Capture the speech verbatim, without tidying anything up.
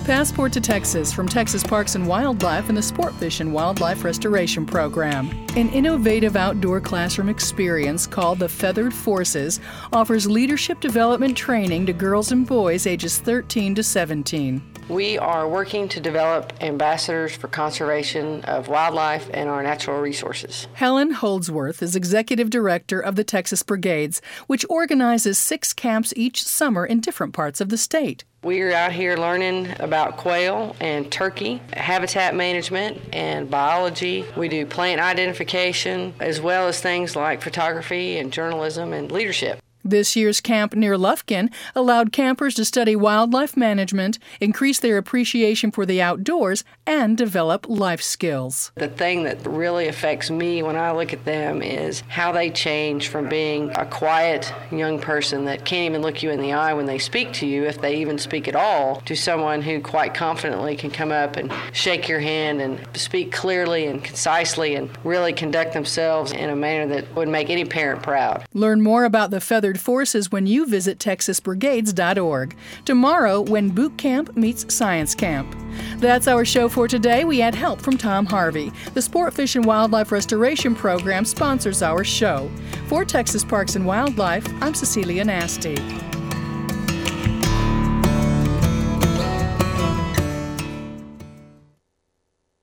Passport to Texas from Texas Parks and Wildlife and the Sportfish and Wildlife Restoration Program. An innovative outdoor classroom experience called the Feathered Forces offers leadership development training to girls and boys ages thirteen to seventeen. We are working to develop ambassadors for conservation of wildlife and our natural resources. Helen Holdsworth is executive director of the Texas Brigades, which organizes six camps each summer in different parts of the state. We are out here learning about quail and turkey, habitat management and biology. We do plant identification, as well as things like photography and journalism and leadership. This year's camp near Lufkin allowed campers to study wildlife management, increase their appreciation for the outdoors, and develop life skills. The thing that really affects me when I look at them is how they change from being a quiet young person that can't even look you in the eye when they speak to you, if they even speak at all, to someone who quite confidently can come up and shake your hand and speak clearly and concisely and really conduct themselves in a manner that would make any parent proud. Learn more about the Feathered Forces when you visit texas brigades dot org. Tomorrow, when boot camp meets science camp. That's our show for today. We had help from Tom Harvey. The Sportfish and Wildlife Restoration Program sponsors our show. For Texas Parks and Wildlife, I'm Cecilia Nasty.